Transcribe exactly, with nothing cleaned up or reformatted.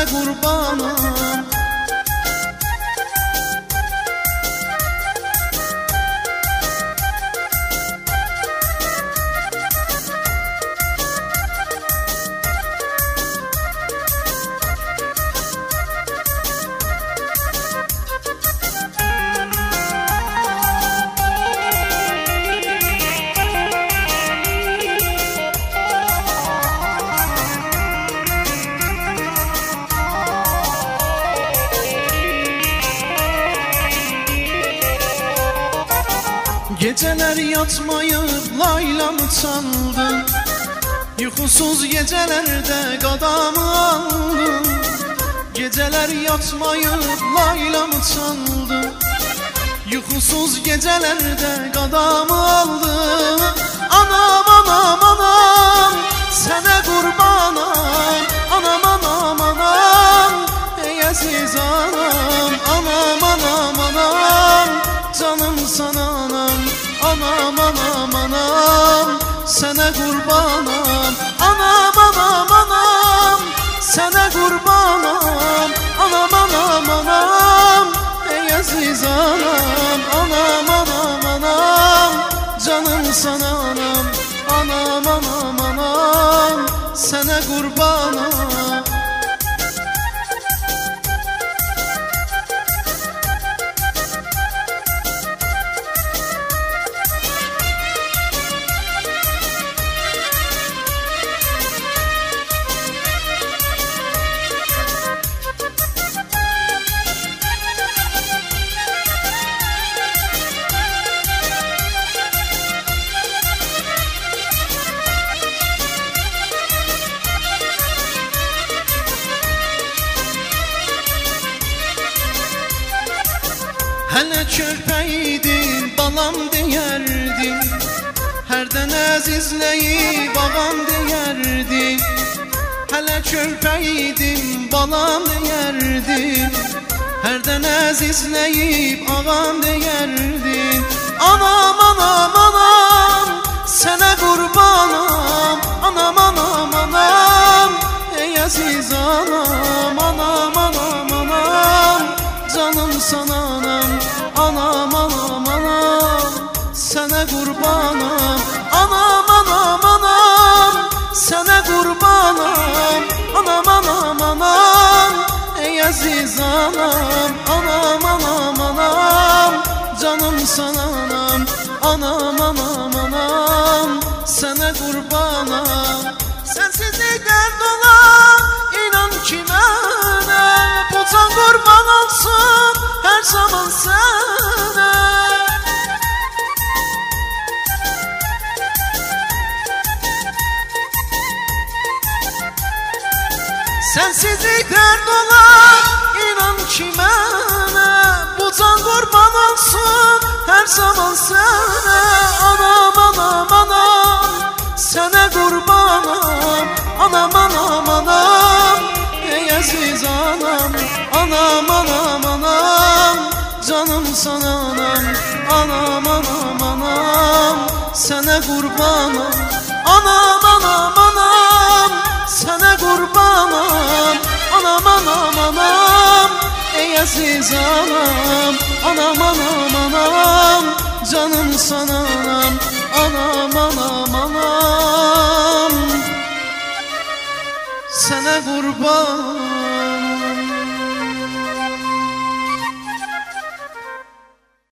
qurbanam. Geceler yatmayıp laylamı çaldı, yuxusuz gecelerde qadamı aldı. Geceler yatmayıp laylamı çaldı, yuxusuz gecelerde qadamı aldı. Anam anam anam, sənə qurbanam. Anam anam anam, ey əziz anam. Anam anam anam, canım sana anam. Anam anam anam, sənə qurbanam. Anam anam anam, sənə qurbanam. Anam anam anam, ey əziz anam. Anam anam anam, canım sana anam. Anam anam anam, sənə qurbanam. Hələ körpəydim, balam deyərdim, hərdən əzizləyib ağam deyərdim. Hələ körpəydim, balam deyərdim, hərdən əzizləyib ağam deyərdim. Anam anam anam, sənə qurbanam. Anam anam anam, ey əziz anam. Anam anam anam, canım sana anam. Anam anam anam, sənə qurbanam. Anam anam anam, sənə qurbanam. Anam anam anam, ey əziz anam. Anam anam anam, canım sana anam. Anam anam anam, sənə qurbanam. Sənsizlikdən dolan, inan ki mənə, bu can qurban olsun hər zaman sənə. Sənsizlikdən dolan, inan ki mənə, bu can qurban olsun hər zaman sənə. Anam anam anam, sənə qurbanam. Anam anam anam, ey əziz anam. Anam anam anam, canım sana anam. Anam anam anam, sənə qurbanam. Anam anam anam, sənə qurbanam. Anam anam anam, ey əziz anam. Anam anam anam, canım sana anam. Anam anam anam, sənə qurban.